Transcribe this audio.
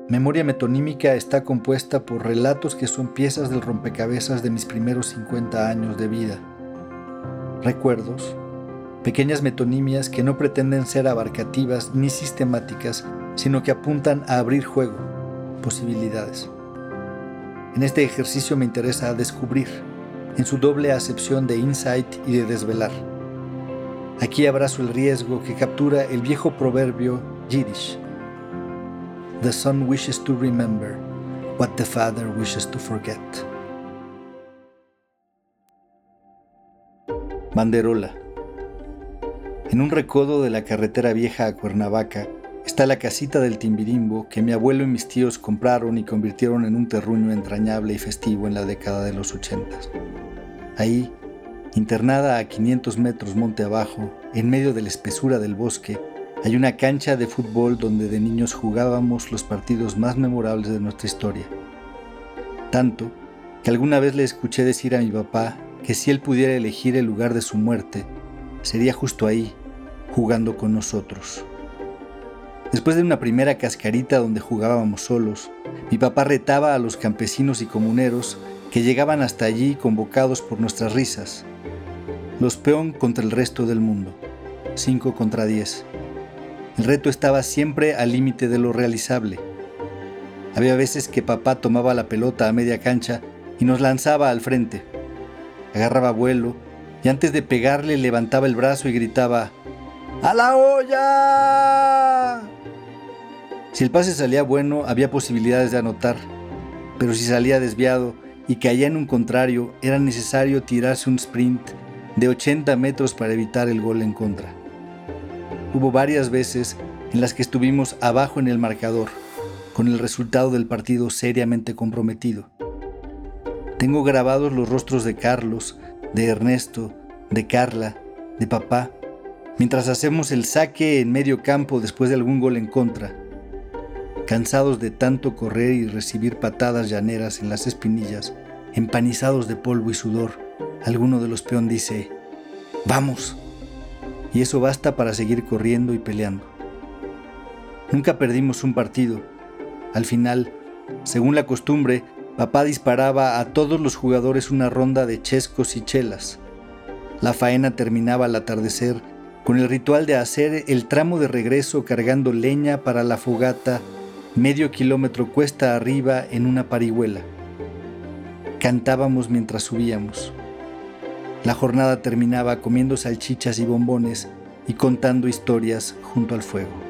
Memoria metonímica está compuesta por relatos que son piezas del rompecabezas de mis primeros 50 años de vida. Recuerdos, pequeñas metonimias que no pretenden ser abarcativas ni sistemáticas, sino que apuntan a abrir juego, posibilidades. En este ejercicio me interesa descubrir, en su doble acepción de insight y de desvelar. Aquí abrazo el riesgo que captura el viejo proverbio yiddish. The son wishes to remember what the father wishes to forget. Banderola. En un recodo de la carretera vieja a Cuernavaca está la casita del Timbirimbo que mi abuelo y mis tíos compraron y convirtieron en un terruño entrañable y festivo en la década de los 80. Ahí, internada a 500 metros monte abajo, en medio de la espesura del bosque, hay una cancha de fútbol donde de niños jugábamos los partidos más memorables de nuestra historia. Tanto que alguna vez le escuché decir a mi papá que si él pudiera elegir el lugar de su muerte, sería justo ahí, jugando con nosotros. Después de una primera cascarita donde jugábamos solos, mi papá retaba a los campesinos y comuneros que llegaban hasta allí convocados por nuestras risas. Los peón contra el resto del mundo, 5 contra 10. El reto estaba siempre al límite de lo realizable. Había veces que papá tomaba la pelota a media cancha y nos lanzaba al frente. Agarraba vuelo y antes de pegarle levantaba el brazo y gritaba ¡A la olla! Si el pase salía bueno, había posibilidades de anotar, pero si salía desviado y caía en un contrario, era necesario tirarse un sprint de 80 metros para evitar el gol en contra. Hubo varias veces en las que estuvimos abajo en el marcador, con el resultado del partido seriamente comprometido. Tengo grabados los rostros de Carlos, de Ernesto, de Carla, de papá, mientras hacemos el saque en medio campo después de algún gol en contra. Cansados de tanto correr y recibir patadas llaneras en las espinillas, empanizados de polvo y sudor, alguno de los peón dice, ¡vamos! Y eso basta para seguir corriendo y peleando. Nunca perdimos un partido. Al final, según la costumbre, papá disparaba a todos los jugadores una ronda de chescos y chelas. La faena terminaba al atardecer con el ritual de hacer el tramo de regreso cargando leña para la fogata medio kilómetro cuesta arriba en una parihuela. Cantábamos mientras subíamos. La jornada terminaba comiendo salchichas y bombones y contando historias junto al fuego.